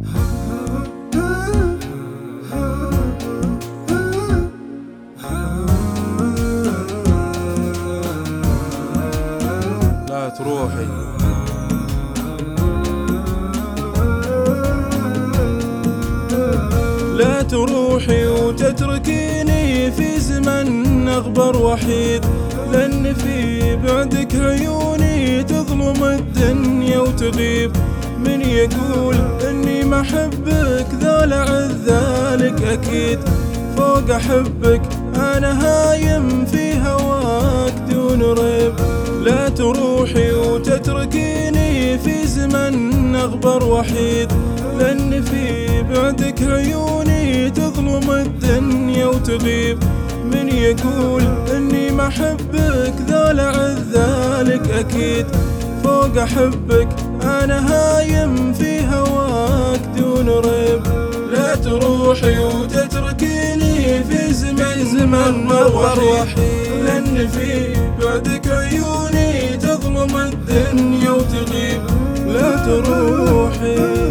لا تروحي لا تروحي وتتركيني في زمن أغبر وحيد، لأن في بعدك عيوني تظلم الدنيا وتغيب. من يقول إني ما أحبك ذا لعذ ذلك أكيد، فوق أحبك أنا هايم في هواك دون ريب. لا تروحي وتتركيني في زمن أغبر وحيد، لأن في بعدك عيوني تظلم الدنيا وتغيب. من يقول إني ما أحبك ذا لعذ ذلك أكيد، فوق أحبك أنا هايم في هواك دون ريب. لا تروحي وتتركيني في زمن وحيد، لأن في بعدك عيوني تظلم الدنيا وتغيب. لا تروحي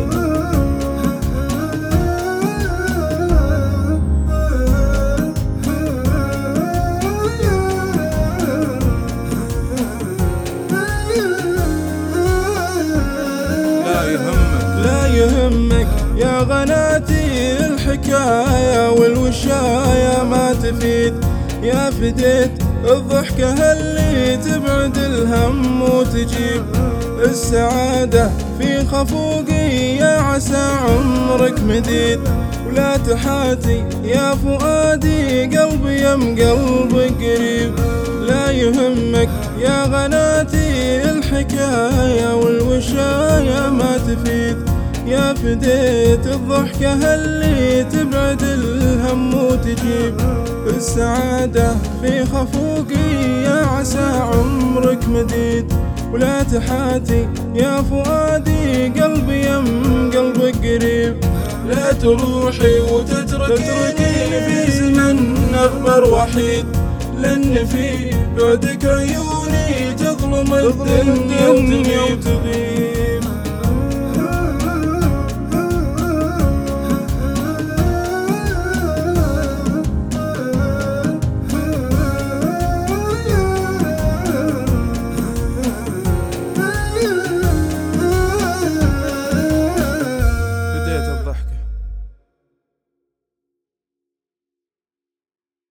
لا يهمك يا غناتي الحكاية والوشاية ما تفيد، يا فديت الضحكة اللي تبعد الهم وتجيب السعادة في خفوقي، يا عسى عمرك مديد. ولا تحاتي يا فؤادي قلبي يم قلبك قريب. لا يهمك يا غناتي الحكاية والوشاية ما تفيد، يا فديت الضحكة اللي تبعد الهم وتجيب السعادة في خفوقي، يا عسى عمرك مديد. ولا تحاتي يا فؤادي قلبي يم قلبك قريب. لا تروحي وتتركيني في زمن أغبر وحيد، لأن في بعدك عيوني تظلم الدنيا وتغيب.